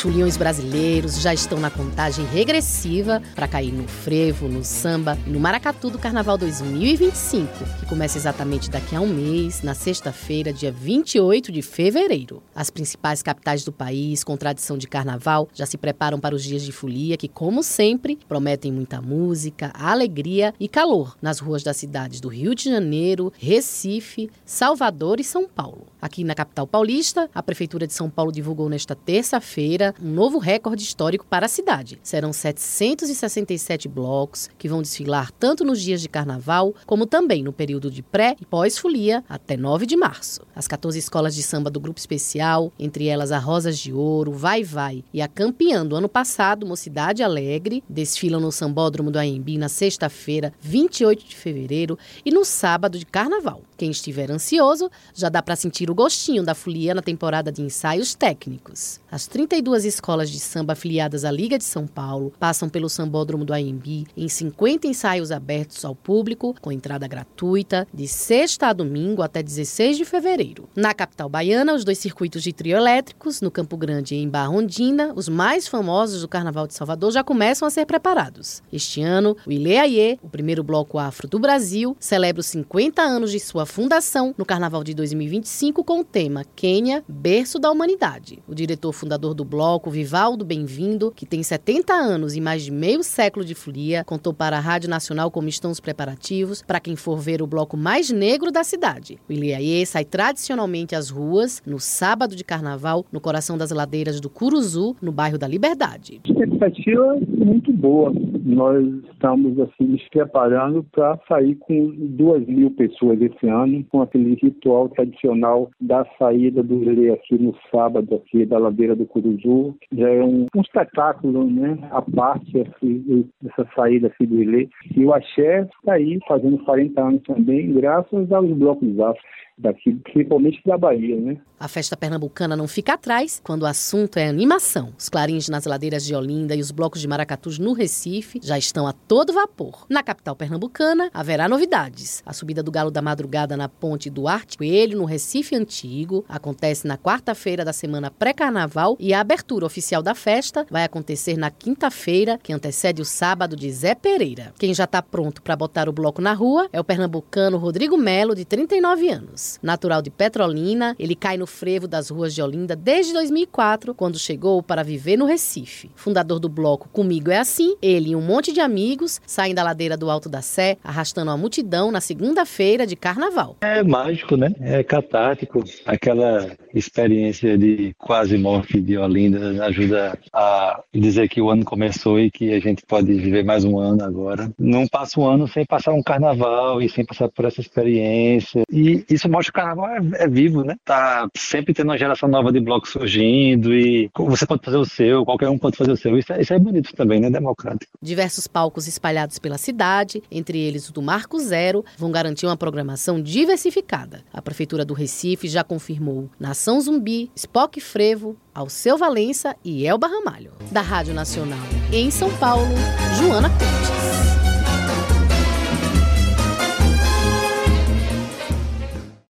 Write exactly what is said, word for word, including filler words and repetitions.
foliões brasileiros já estão na contagem regressiva para cair no frevo, no samba e no maracatu do Carnaval dois mil e vinte e cinco, que começa exatamente daqui a um mês, na sexta-feira, dia vinte e oito de fevereiro. As principais capitais do país, com tradição de carnaval, já se preparam para os dias de folia que, como sempre, prometem muita música, alegria e calor nas ruas das cidades do Rio de Janeiro, Recife, Salvador e São Paulo. Aqui na capital paulista, a Prefeitura de São Paulo divulgou nesta terça-feira um novo recorde histórico para a cidade. Serão setecentos e sessenta e sete blocos que vão desfilar tanto nos dias de carnaval, como também no período de pré e pós-folia, até nove de março. As quatorze escolas de samba do Grupo Especial, entre elas a Rosas de Ouro, Vai Vai e a campeã do ano passado, Mocidade Alegre, desfilam no Sambódromo do Anhembi na sexta-feira, vinte e oito de fevereiro, e no sábado de carnaval. Quem estiver ansioso, já dá para sentir o gostinho da folia na temporada de ensaios técnicos. As trinta e duas escolas de samba afiliadas à Liga de São Paulo passam pelo Sambódromo do Anhembi em cinquenta ensaios abertos ao público, com entrada gratuita, de sexta a domingo até dezesseis de fevereiro. Na capital baiana, os dois circuitos de trio elétricos, no Campo Grande e em Barra Ondina, os mais famosos do Carnaval de Salvador, já começam a ser preparados. Este ano, o Ilê Aie, o primeiro bloco afro do Brasil, celebra os cinquenta anos de sua fundação no Carnaval de dois mil e vinte e cinco com o tema Quênia, berço da humanidade. O diretor fundador do bloco, Vivaldo Bem-vindo, que tem setenta anos e mais de meio século de folia, contou para a Rádio Nacional como estão os preparativos para quem for ver o bloco mais negro da cidade. O Ilê Aie sai tradicionalmente às ruas no sábado de carnaval, no coração das ladeiras do Curuzu, no bairro da Liberdade. A expectativa é muito boa. Nós estamos assim nos preparando para sair com duas mil pessoas esse ano, com aquele ritual tradicional da saída do Ilê aqui no sábado, aqui da ladeira do Curuzu. Já é um, um espetáculo, né? A parte assim, dessa saída aqui do Ilê. E o Axé está aí fazendo quarenta anos também, graças aos blocos afro daqui, principalmente da Bahia, né? A festa pernambucana não fica atrás quando o assunto é animação. Os clarins nas ladeiras de Olinda e os blocos de maracatus no Recife já estão a todo vapor. Na capital pernambucana, haverá novidades. A subida do Galo da Madrugada na ponte Duarte Coelho, no Recife Antigo, acontece na quarta-feira da semana pré-carnaval e a abertura oficial da festa vai acontecer na quinta-feira, que antecede o sábado de Zé Pereira. Quem já está pronto para botar o bloco na rua é o pernambucano Rodrigo Melo, de trinta e nove anos. Natural de Petrolina, ele cai no frevo das ruas de Olinda desde dois mil e quatro, quando chegou para viver no Recife. Fundador do bloco Comigo é Assim, ele e um monte de amigos saem da ladeira do Alto da Sé, arrastando a multidão na segunda-feira de carnaval. É mágico, né? É catártico. Aquela experiência de quase morte de Olinda ajuda a dizer que o ano começou e que a gente pode viver mais um ano agora. Não passa um ano sem passar um carnaval e sem passar por essa experiência. E isso mostra que o carnaval é, é vivo, né? Tá sempre tendo uma geração nova de blocos surgindo e você pode fazer o seu, qualquer um pode fazer o seu. Isso é, isso é bonito também, né? Democrático. Diversos palcos espalhados pela cidade, entre eles o do Marco Zero, vão garantir uma programação diversificada. A Prefeitura do Recife já confirmou Nação Zumbi, Spock Frevo, Alceu Valença e Elba Ramalho. Da Rádio Nacional em São Paulo, Joana Cortes.